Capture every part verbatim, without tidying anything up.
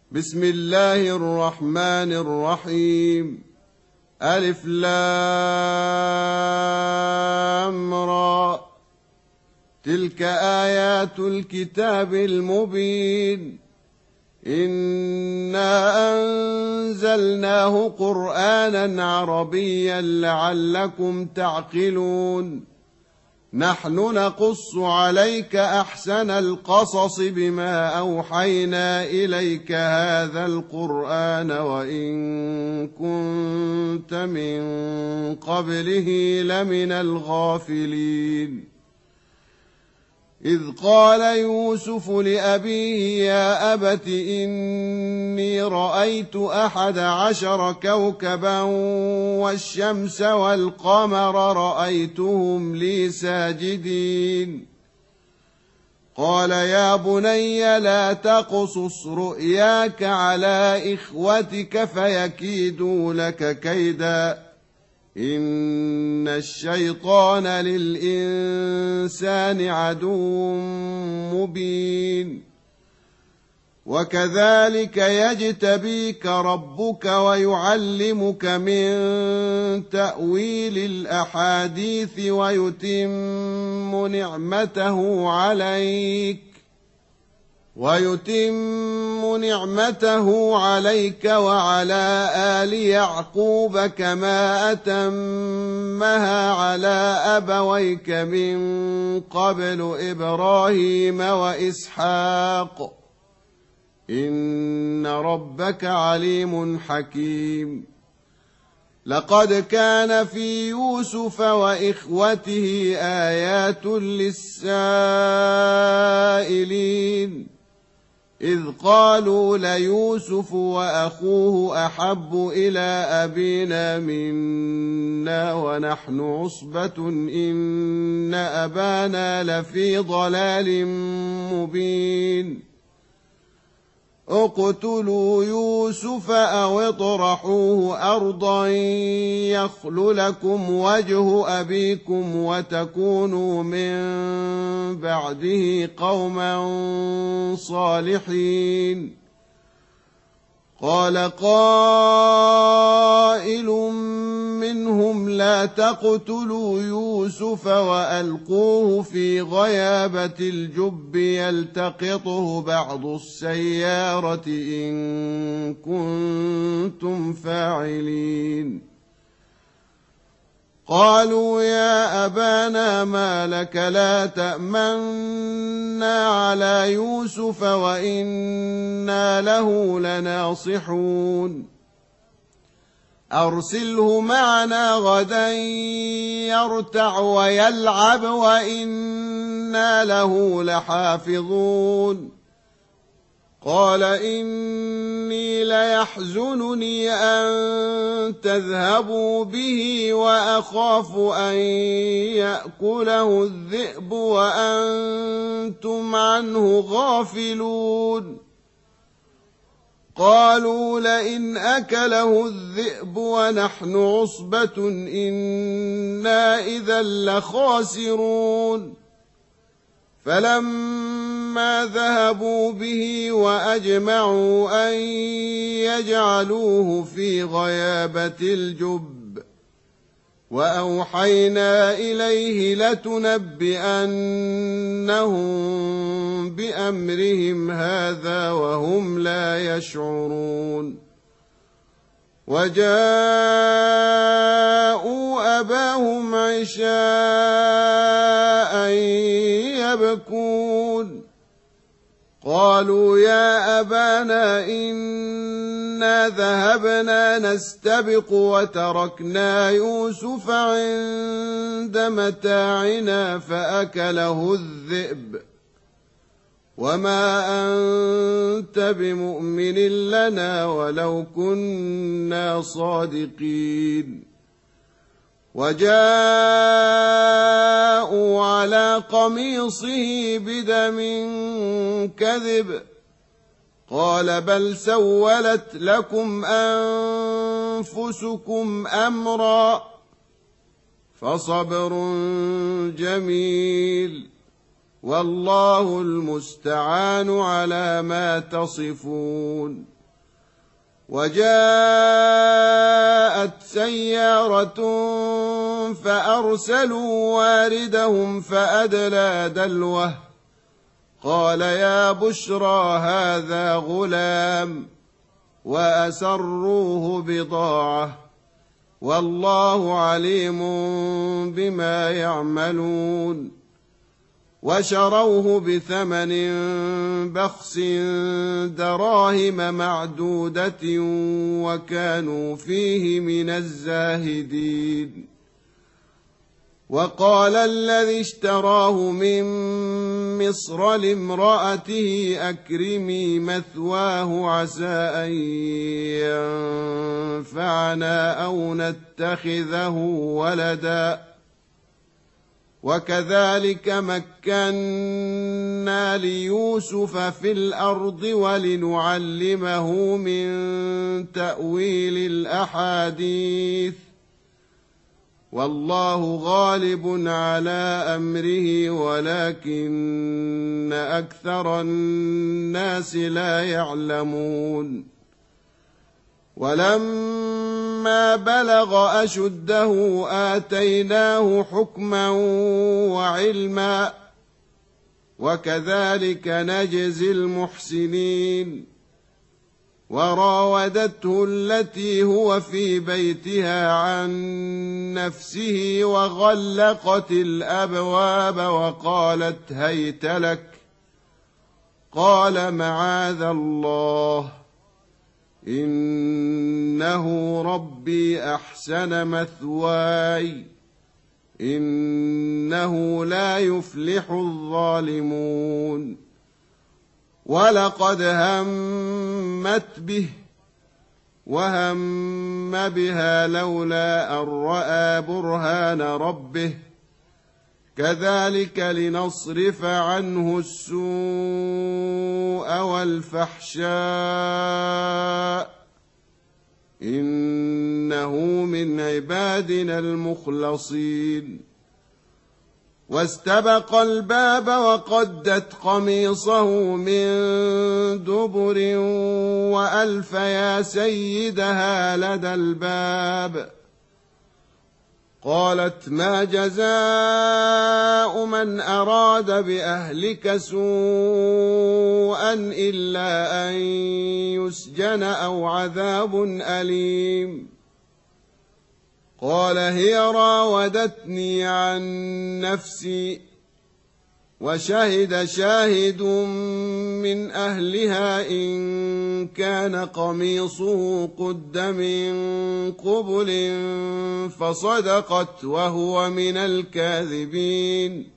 بسم الله الرحمن الرحيم. ألف لام را. تلك آيات الكتاب المبين. إنا أنزلناه قرآنا عربيا لعلكم تعقلون. نحن نقص عليك أحسن القصص بما أوحينا إليك هذا القرآن وإن كنت من قبله لمن الغافلين. إذ قال يوسف لأبيه يا أبت إني رأيت أحد عشر كوكبا والشمس والقمر رأيتهم لي ساجدين. قال يا بني لا تقصص رؤياك على إخوتك فيكيدوا لك كيدا إن الشيطان للإنسان عدو مبين. وكذلك يجتبيك ربك ويعلمك من تأويل الأحاديث ويتم نعمته عليك ويتم نعمته عليك وعلى آل يعقوب كما أتمها على أبويك من قبل إبراهيم وإسحاق إن ربك عليم حكيم. لقد كان في يوسف وإخوته آيات للسائلين إذ قالوا ليوسف وأخوه أحب إلى أبينا منا ونحن عصبة إن أبانا لفي ضلال مبين. اقتلوا يوسف أو اطرحوه أرضا يخل لكم وجه أبيكم وتكونوا من بعده قوما صالحين. قال قائل منهم لا تقتلوا يوسف وألقوه في غيابة الجب يلتقطه بعض السيارة إن كنتم فاعلين. قالوا يا أبانا ما لك لا تأمنا على يوسف وإنا له لناصحون. أرسله معنا غدا يرتع ويلعب وإنا له لحافظون. قال إني ليحزنني أن تذهبوا به وأخاف أن يأكله الذئب وأنتم عنه غافلون. قالوا لئن أكله الذئب ونحن عصبة إنا إذا لخاسرون. فلما ذهبوا به وأجمعوا أن يجعلوه في غيابة الجب وأوحينا إليه لتنبئنهم بأمرهم هذا وهم لا يشعرون. وجاءوا أباهم عشاء يبكون. قالوا يا أبانا إنا ذهبنا نستبق وتركنا يوسف عند متاعنا فأكله الذئب وما أنت بمؤمن لنا ولو كنا صادقين. وجاءوا على قميصه بدم كذب قال بل سولت لكم أنفسكم أمرا فصبر جميل والله المستعان على ما تصفون. وجاءت سيارة فأرسلوا واردهم فأدلى دلوه قال يا بشرى هذا غلام وأسروه بضاعة والله عليم بما يعملون وشروه بثمن بخس دراهم معدودة وكانوا فيه من الزاهدين وقال الذي اشتراه من مصر لامرأته أكرمي مثواه عسى أن ينفعنا أو نتخذه ولدا وكذلك مكنا ليوسف في الأرض ولنعلمه من تأويل الأحاديث والله غالب على أمره ولكن أكثر الناس لا يعلمون ولما بلغ أشده آتيناه حكما وعلما وكذلك نجزي المحسنين وراودته التي هو في بيتها عن نفسه وغلقت الأبواب وقالت هيت لك قال معاذ الله إنه ربي أحسن مثواي إنه لا يفلح الظالمون ولقد همت به وهم بها لولا أن رأى برهان ربه كذلك لنصرف عنه السوء والفحشاء إنه من عبادنا المخلصين واستبق الباب وقدت قميصه من دبر وألف يا سيدها لدى الباب قالت ما جزاء من أراد بأهلك سوءا إلا أن يسجن أو عذاب أليم قال هي راودتني عن نفسي وشهد شاهد من أهلها إن كان قميصه قد من قبل فصدقت وهو من الكاذبين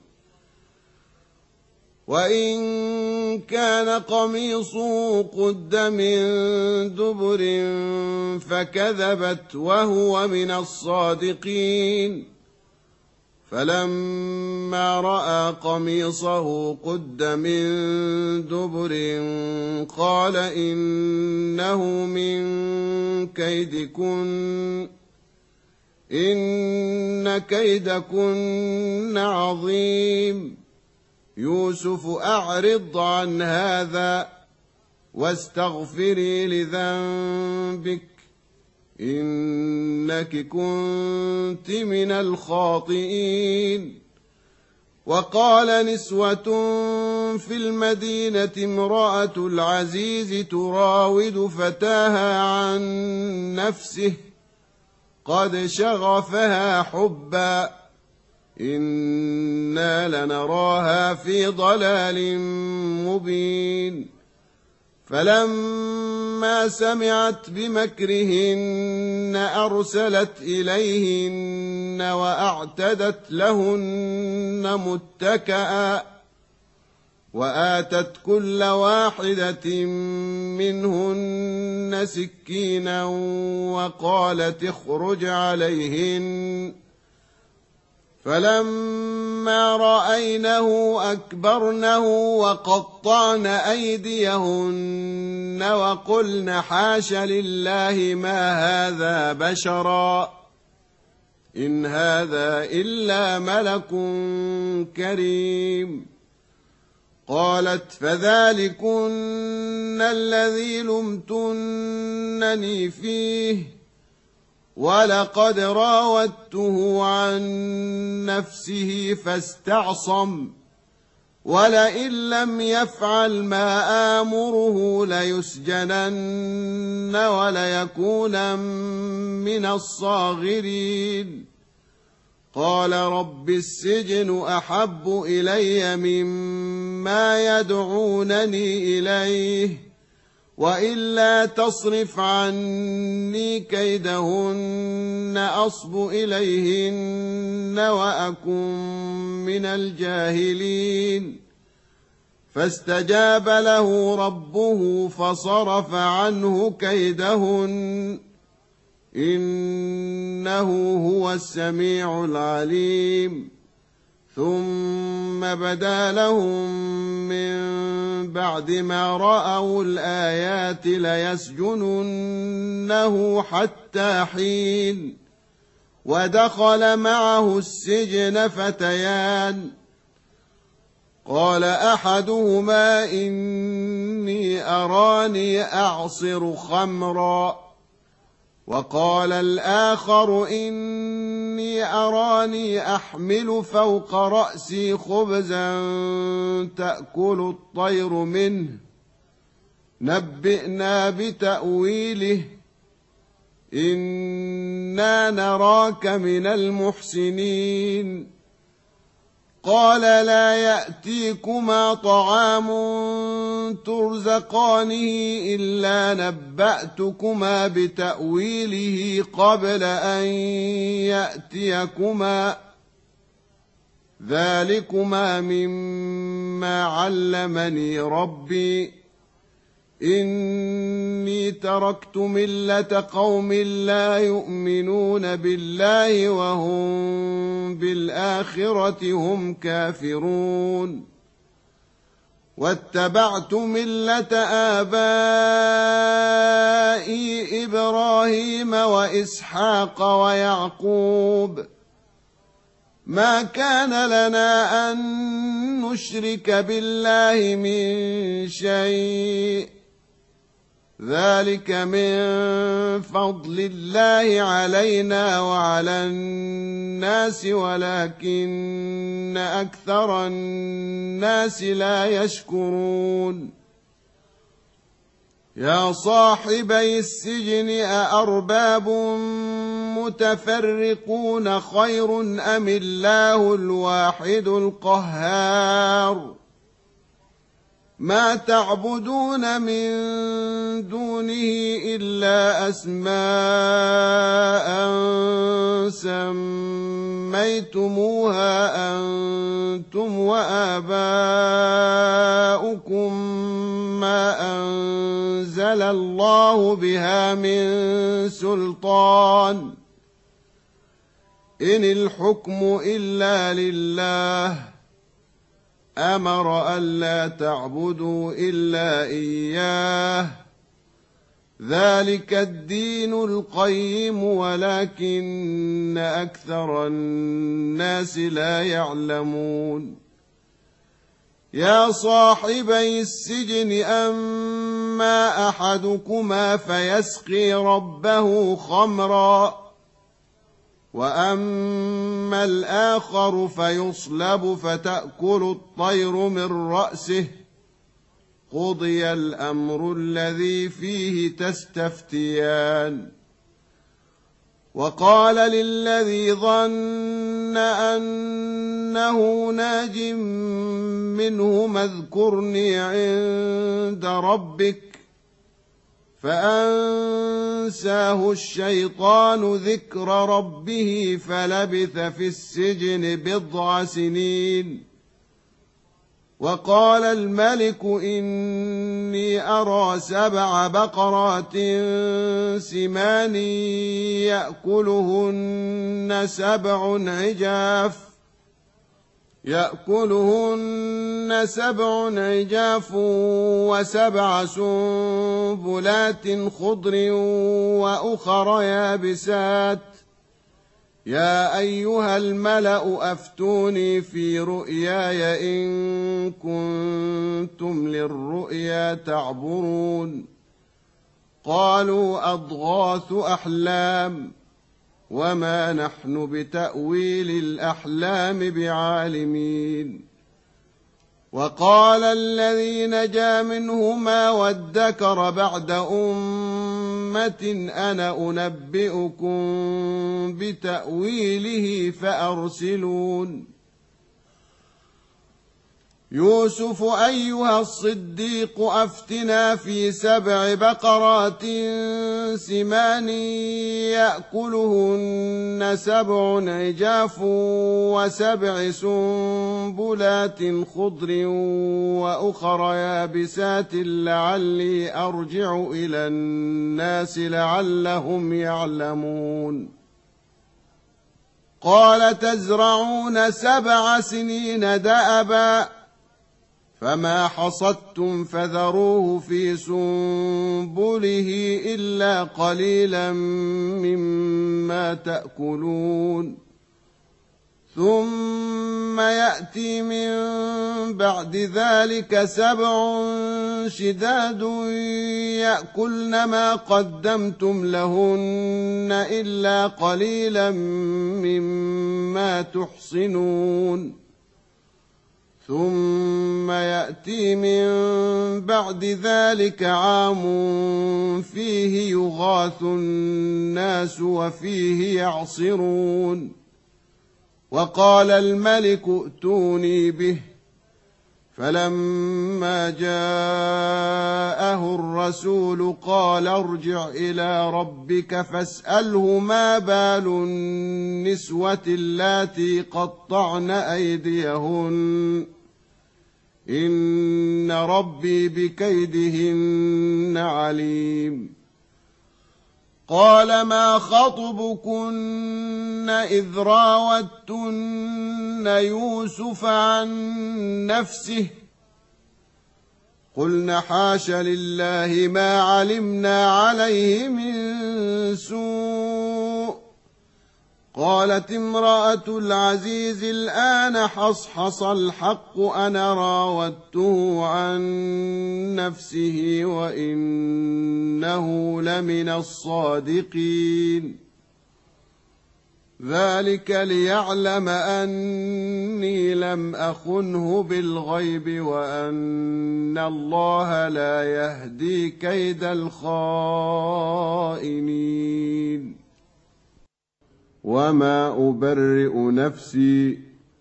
وإن كان قميصه قد من دبر فكذبت وهو من الصادقين فلما رأى قميصه قد من دبر قال إنه من كيدكن إن كيدكن عظيم يوسف أعرض عن هذا واستغفري لذنبك إنك كنت من الخاطئين وقال نسوة في المدينة امرأة العزيز تراود فتاها عن نفسه قد شغفها حبا إنا لنراها في ضلال مبين فلما سمعت بمكرهن أرسلت إليهن وأعتدت لهن متكئا وآتت كل واحدة منهن سكينا وقالت اخرج عليهن فلما رأينه أكبرنه وقطعن أيديهن وقلن حاش لله ما هذا بشرا إن هذا إلا ملك كريم قالت فذلكن الذي لمتنني فيه ولقد راودته عن نفسه فاستعصم ولئن لم يفعل ما آمره ليسجنن وليكونن من الصاغرين قال رب السجن أحب إلي مما يدعونني إليه وإلا تصرف عني كيدهن أصب إليهن وأكن من الجاهلين فاستجاب له ربه فصرف عنه كيدهن إنه هو السميع العليم ثم بدا لهم من بعد ما رأوا الآيات ليسجننه حتى حين ودخل معه السجن فتيان قال أحدهما إني أراني أعصر خمرا وقال الآخر إني أراني أحمل فوق رأسي خبزا تأكل الطير منه نبئنا بتأويله إنا نراك من المحسنين قال لا يأتيكما طعام ترزقانه إلا نبأتكما بتأويله قبل أن يأتيكما ذلكما مما علمني ربي إني تركت ملة قوم لا يؤمنون بالله وهم بالآخرة هم كافرون واتبعت ملة آبائي إبراهيم وإسحاق ويعقوب ما كان لنا أن نشرك بالله من شيء ذلك من فضل الله علينا وعلى الناس ولكن أكثر الناس لا يشكرون يا صاحبي السجن أأرباب متفرقون خير أم الله الواحد القهار ما تعبدون من دونه إلا أسماء سميتموها أنتم وآباؤكم ما أنزل الله بها من سلطان إن الحكم إلا لله أمر ألا تعبدوا إلا إياه ذلك الدين القيم ولكن أكثر الناس لا يعلمون يا صاحبي السجن أما أحدكما فيسقي ربه خمرا وأما الآخر فيصلب فتأكل الطير من رأسه قضي الأمر الذي فيه تستفتيان وقال للذي ظن أنه ناج منهما اذكرني عند ربك فأنساه الشيطان ذكر ربه فلبث في السجن بضع سنين وقال الملك إني أرى سبع بقرات سمان يأكلهن سبع عجاف يأكلهن سبع عجاف وسبع سنبلات خضر وأخر يابسات يا أيها الملأ أفتوني في رؤياي إن كنتم للرؤيا تعبرون قالوا أضغاث أحلام وما نحن بتأويل الأحلام بعالمين. وقال الذي نجا منهما وادكر بعد أمة أنا أنبئكم بتأويله فأرسلون. يوسف أيها الصديق أفتنا في سبع بقرات سمان يأكلهن سبع عجاف وسبع سنبلات خضر وأخر يابسات لعلي أرجع إلى الناس لعلهم يعلمون. قال تزرعون سبع سنين دأبا فما حصدتم فذروه في سنبله إلا قليلا مما تأكلون. ثم يأتي من بعد ذلك سبع شداد يأكلن ما قدمتم لهن إلا قليلا مما تحصنون. ثم يأتي من بعد ذلك عام فيه يغاث الناس وفيه يعصرون. وقال الملك ائتوني به فلما جاءه الرسول قال ارجع إلى ربك فاسأله ما بال النسوة اللاتي قطعن أيديهن إن ربي بكيدهن عليم. قال ما خطبكن إذ راوتن يوسف عن نفسه قلن حاش لله ما علمنا عليه من سوء. قالت امرأة العزيز الآن حصحص الحق أنا راودته عن نفسه وإنه لمن الصادقين. ذلك ليعلم أني لم أخنه بالغيب وأن الله لا يهدي كيد الخائنين. وما أبرئ نفسي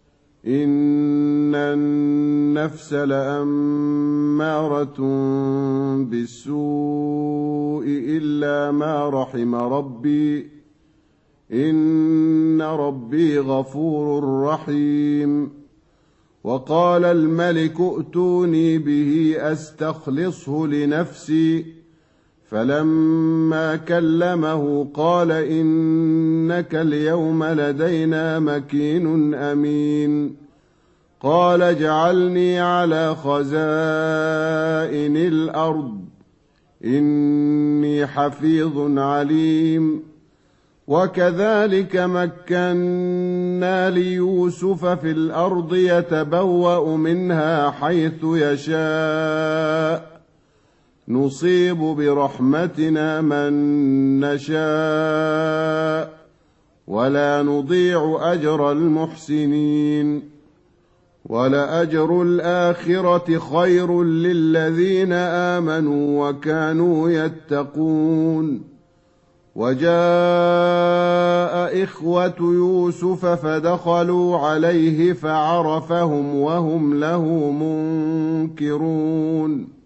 إن النفس لأمارة بالسوء إلا ما رحم ربي إن ربي غفور رحيم. وقال الملك ائتوني به أستخلصه لنفسي فلما كلمه قال إنك اليوم لدينا مكين أمين. قال اجعلني على خزائن الأرض إني حفيظ عليم. وكذلك مكنا ليوسف في الأرض يتبوأ منها حيث يشاء نصيب برحمتنا من نشاء ولا نضيع أجر المحسنين. ولأجر الآخرة خير للذين آمنوا وكانوا يتقون. وجاء إخوة يوسف فدخلوا عليه فعرفهم وهم له منكرون.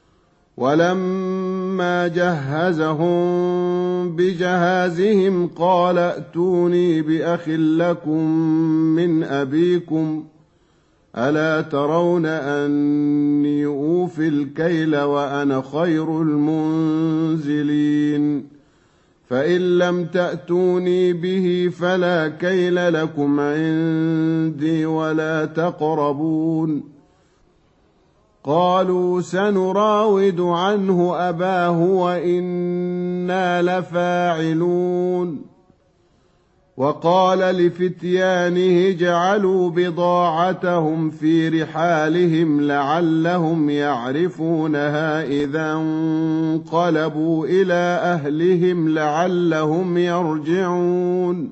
ولما جهزهم بجهازهم قال ائتوني بأخ لكم من أبيكم ألا ترون أني أوفي الكيل وأنا خير المنزلين. فإن لم تأتوني به فلا كيل لكم عندي ولا تقربون. قالوا سنراود عنه أباه وإنا لفاعلون. وقال لفتيانه اجعلوا بضاعتهم في رحالهم لعلهم يعرفونها إذا انقلبوا إلى أهلهم لعلهم يرجعون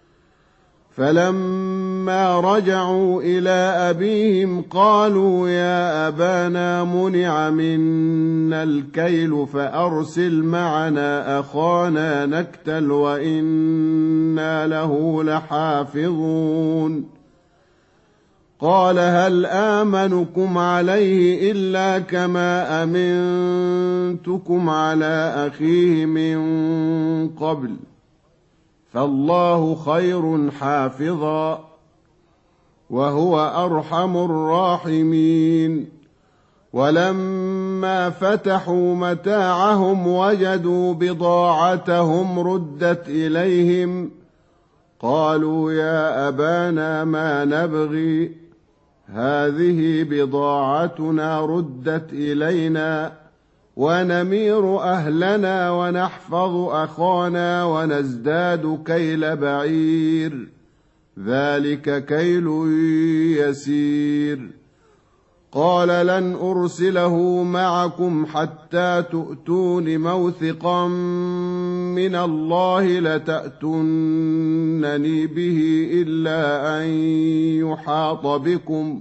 فلما رجعوا إلى أبيهم قالوا يا أبانا منع منا الكيل فأرسل معنا أخانا نكتل وإنا له لحافظون قال هل آمنكم عليه إلا كما أمنتكم على أخيه من قبل فالله خير حافظا وهو أرحم الراحمين ولما فتحوا متاعهم وجدوا بضاعتهم ردت إليهم قالوا يا أبانا ما نبغي هذه بضاعتنا ردت إلينا ونمير أهلنا ونحفظ أخانا ونزداد كيل بعير ذلك كيل يسير قال لن أرسله معكم حتى تؤتون موثقا من الله لتأتونني به إلا أن يحاط بكم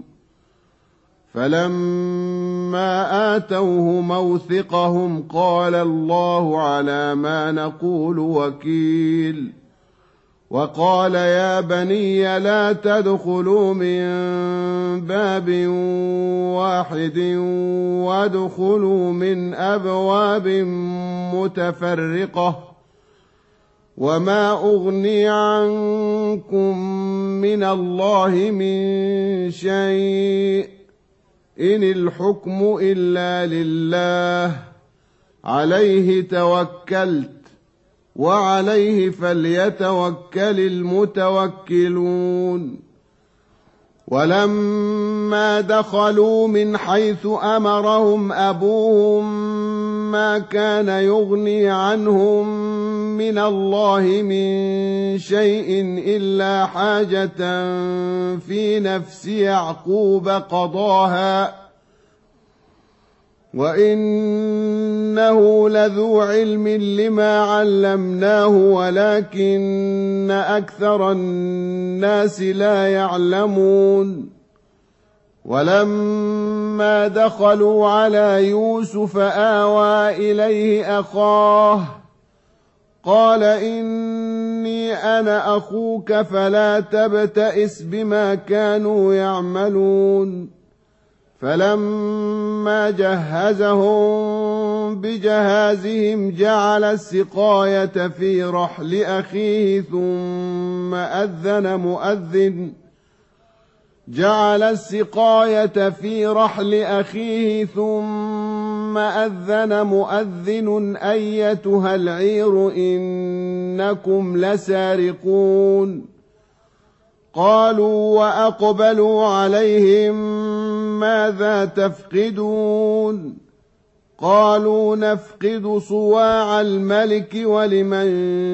فلما آتوه موثقهم قال الله على ما نقول وكيل وقال يا بني لا تدخلوا من باب واحد وادخلوا من أبواب متفرقة وما أغني عنكم من الله من شيء إن الحكم إلا لله عليه توكلت وعليه فليتوكل المتوكلون ولما دخلوا من حيث أمرهم أبوهم ما كان يغني عنهم من الله من شيء إلا حاجة في نفس يعقوب قضاها وإنه لذو علم لما علمناه ولكن أكثر الناس لا يعلمون ولما دخلوا على يوسف آوى إليه أخاه قال إني أنا أخوك فلا تبتئس بما كانوا يعملون فلما جهزهم بجهازهم جعل السقاية في رحل أخيه ثم أذن مؤذن جعل السقاية في رحل أخيه ثم أذن مؤذن أيتها العير إنكم لسارقون قالوا وأقبلوا عليهم ماذا تفقدون قالوا نفقد صواع الملك ولمن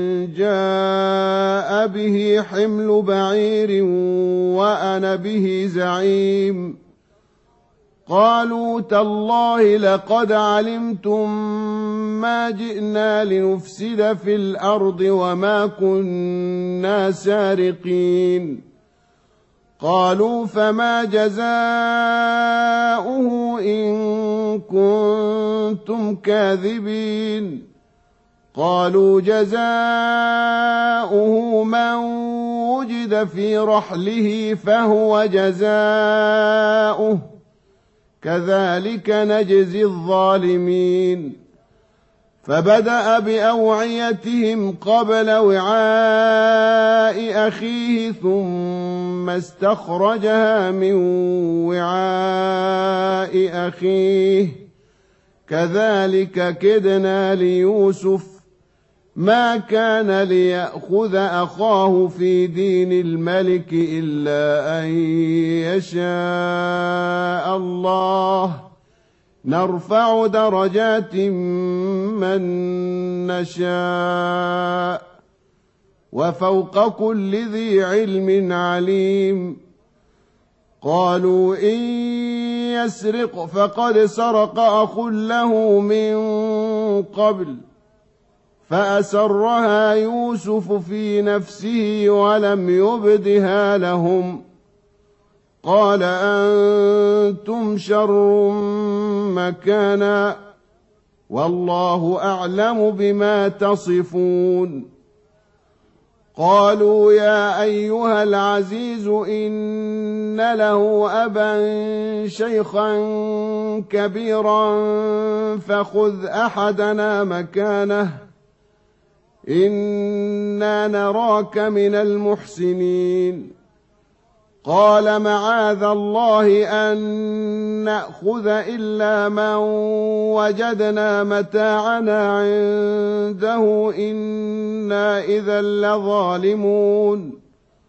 جاء به حمل بعير وأنا به زعيم قالوا تالله لقد علمتم ما جئنا لنفسد في الأرض وما كنا سارقين قالوا فما جزاؤه إن كنتم كاذبين قالوا جزاؤه من وجد في رحله فهو جزاؤه كذلك نجزي الظالمين فبدأ بأوعيتهم قبل وعاء أخيه ثم استخرجها من وعاء أخيه كذلك كدنا ليوسف ما كان ليأخذ أخاه في دين الملك إلا أن يشاء الله نرفع درجات من نشاء وفوق كل ذي علم عليم. قالوا إن يسرق فقد سرق أخ له من قبل فأسرها يوسف في نفسه ولم يبدها لهم. قال أنتم شر مكانا والله أعلم بما تصفون. قالوا يا أيها العزيز إن له أبا شيخا كبيرا فخذ أحدنا مكانه إنا نراك من المحسنين. قال معاذ الله أن نأخذ إلا من وجدنا متاعنا عنده إنا إذا لظالمون.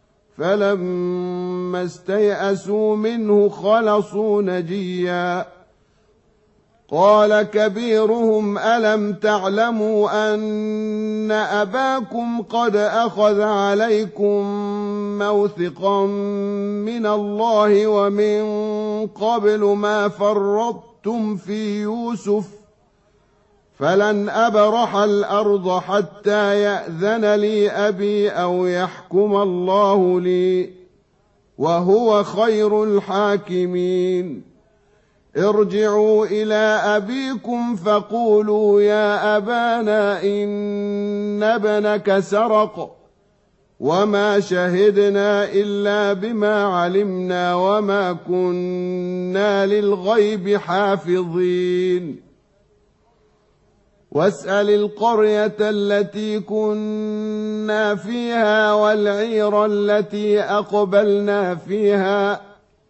فلما استيئسوا منه خلصوا نجيا. قال كبيرهم ألم تعلموا أن أباكم قد أخذ عليكم موثقا من الله ومن قبل ما فرطتم في يوسف فلن أبرح الأرض حتى يأذن لي أبي أو يحكم الله لي وهو خير الحاكمين. ارجعوا إلى أبيكم فقولوا يا أبانا إن ابنك سرق وما شهدنا إلا بما علمنا وما كنا للغيب حافظين. واسأل القرية التي كنا فيها والعير التي أقبلنا فيها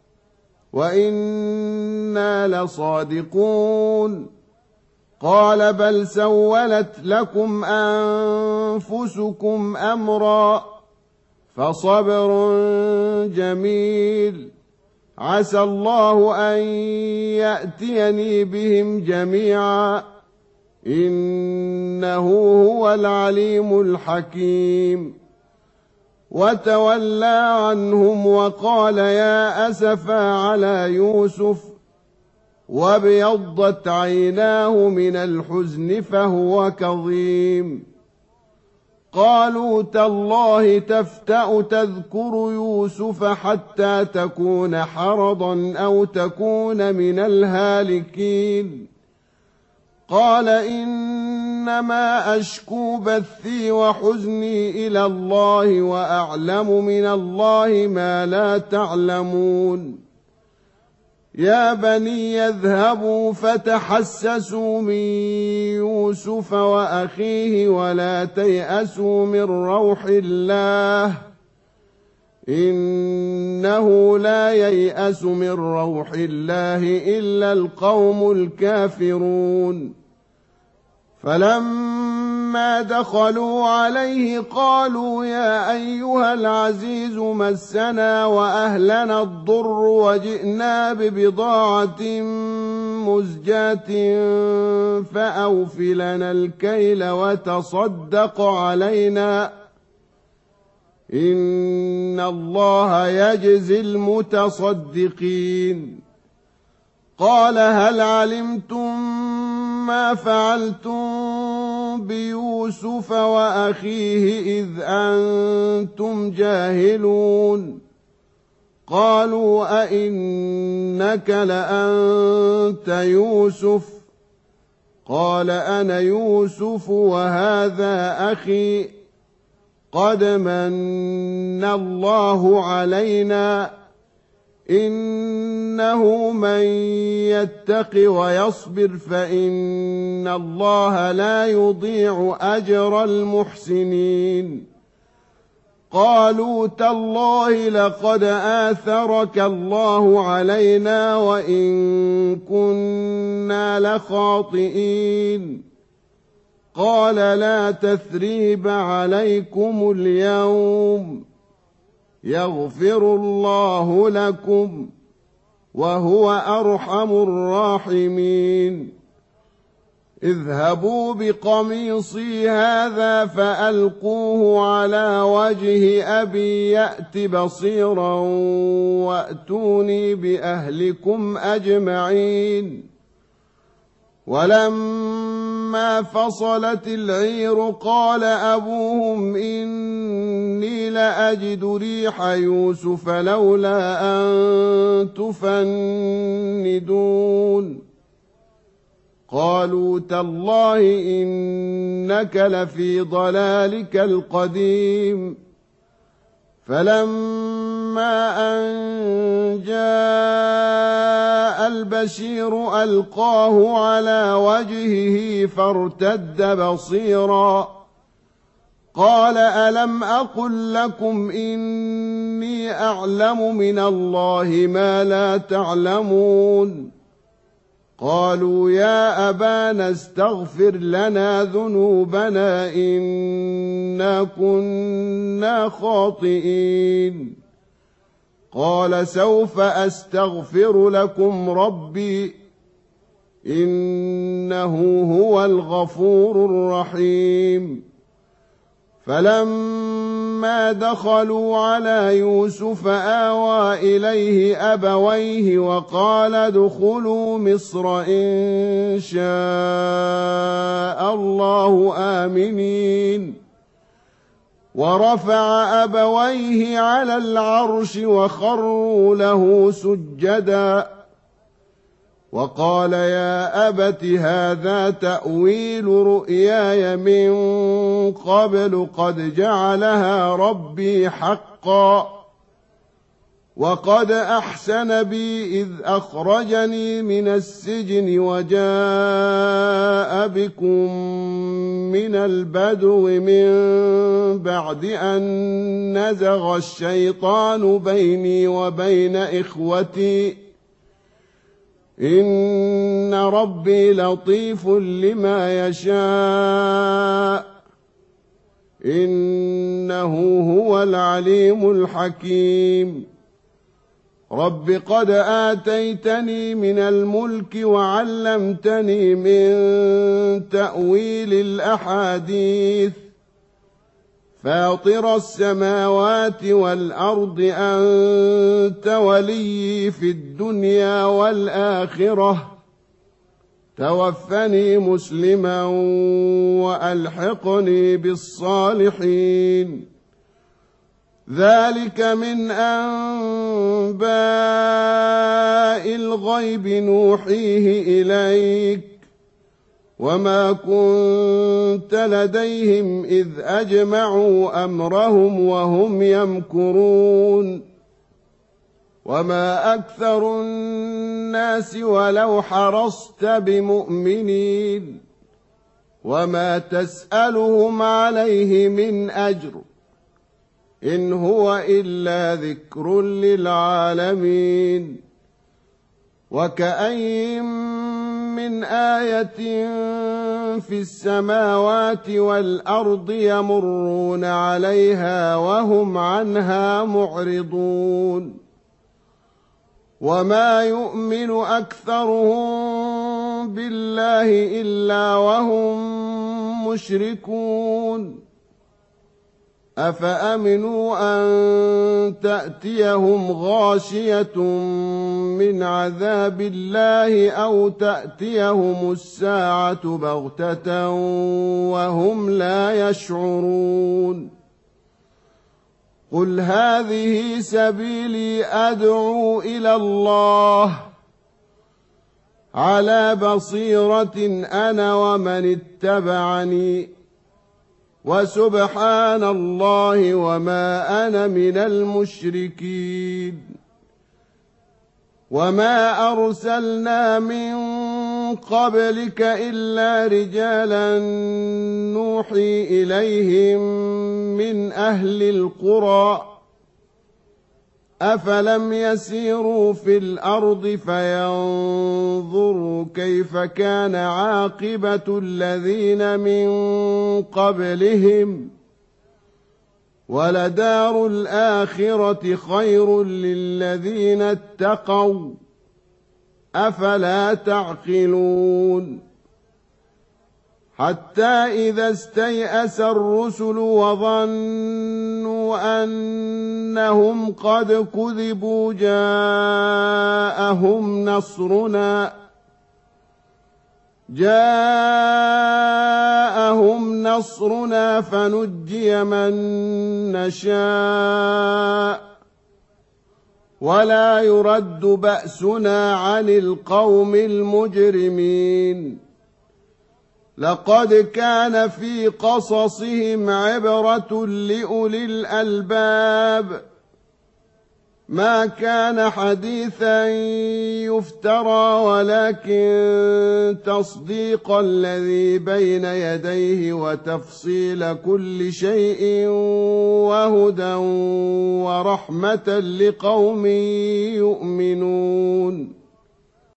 وإنا لصادقون. قال بل سولت لكم أنفسكم أمرا فصبر جميل عسى الله أن يأتيني بهم جميعا إنه هو العليم الحكيم. وتولى عنهم وقال يا أسفا على يوسف وابيضت عيناه من الحزن فهو كظيم. قالوا تالله تفتأ تذكر يوسف حتى تكون حرضا أو تكون من الهالكين. قال إنما أشكو بثي وحزني إلى الله وأعلم من الله ما لا تعلمون. يا بني يذهبوا فتحسسوا من يوسف وأخيه ولا تيأسوا من روح الله إنه لا ييأس من روح الله إلا القوم الكافرون. فلما دخلوا عليه قالوا يا أيها العزيز مسنا وأهلنا الضر وجئنا ببضاعة مزجاة فأوف لنا الكيل وتصدق علينا إن الله يجزي المتصدقين. قال هل علمتم ما فعلتم بيوسف وأخيه إذ أنتم جاهلون. قالوا أئنك لأنت يوسف قال أنا يوسف وهذا أخي قد من الله علينا إنه من يتق ويصبر فإن الله لا يضيع أجر المحسنين. قالوا تالله لقد آثرك الله علينا وإن كنا لخاطئين. قال لا تثريب عليكم اليوم يغفر الله لكم وهو أرحم الراحمين. اذهبوا بقميصي هذا فألقوه على وجه أبي يأت بصيرا وأتوني بأهلكم أجمعين. ولما فصلت العير قال أبوهم إني لأجد ريح يوسف لولا أن تفندون. قالوا تالله إنك لفي ضلالك القديم. فلما أن جاء البشير ألقاه على وجهه فارتد بصيرا قال ألم أقل لكم إني أعلم من الله ما لا تعلمون. قالوا يا أبانا استغفر لنا ذنوبنا إنا كنا خاطئين. قال سوف أستغفر لكم ربي إنه هو الغفور الرحيم. فلما دخلوا على يوسف آوى إليه أبويه وقال ادخلوا مصر إن شاء الله آمنين. ورفع أبويه على العرش وخروا له سجدا وقال يا أبت هذا تأويل رؤياي من قبل قد جعلها ربي حقا وقد أحسن بي إذ أخرجني من السجن وجاء بكم من البدو من بعد أن نزغ الشيطان بيني وبين إخوتي إن ربي لطيف لما يشاء إنه هو العليم الحكيم. رب قد آتيتني من الملك وعلمتني من تأويل الأحاديث فاطر السماوات والأرض أنت ولي في الدنيا والآخرة توفني مسلما وألحقني بالصالحين. ذلك من أنباء الغيب نوحيه إليك وما كنت لديهم إذ أجمعوا أمرهم وهم يمكرون. وما أكثر الناس ولو حرصت بمؤمنين وما تسألهم عليه من أجر إن هو إلا ذكر للعالمين. وكأين من آية في السماوات والأرض يمرون عليها وهم عنها معرضون. وما يؤمن أكثرهم بالله إلا وهم مشركون. أفأمنوا أن تأتيهم غاشية من عذاب الله أو تأتيهم الساعة بغتة وهم لا يشعرون. قل هذه سبيلي أدعو إلى الله على بصيرة أنا ومن اتبعني وسبحان الله وما أنا من المشركين. وما أرسلنا من قبلك إلا رجالا نوحي إليهم من أهل القرى أفلم يسيروا في الأرض فينظروا كيف كان عاقبة الذين من قبلهم ولدار الآخرة خير للذين اتقوا أفلا تعقلون. حتى إذا استيأس الرسل وظنوا أنهم قد كذبوا جاءهم نصرنا جاءهم نصرنا فنجي من نشاء ولا يرد بأسنا عن القوم المجرمين لقد كان في قصصهم عبرة لأولي الألباب ما كان حديثا يفترى ولكن تصديق الذي بين يديه وتفصيل كل شيء وهدى ورحمة لقوم يؤمنون